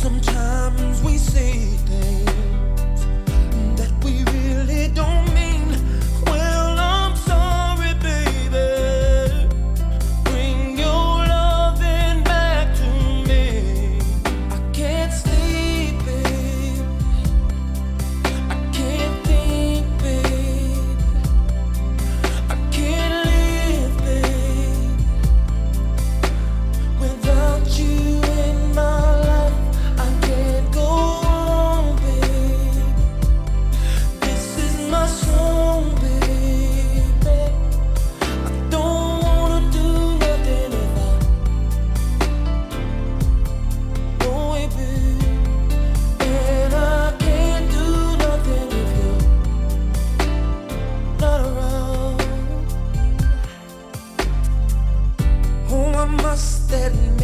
Sometimes we say things that we really don't mean. Well, I'm sorry, baby. Bring your loving back to me. I can't sleep, babe. I can't think, babe. I can't live, babe, without you in my life. I can't go on, babe. This is my song, baby. I don't wanna do nothing without. No way, babe. And I can't do nothing if you're not around. Oh, I must admit,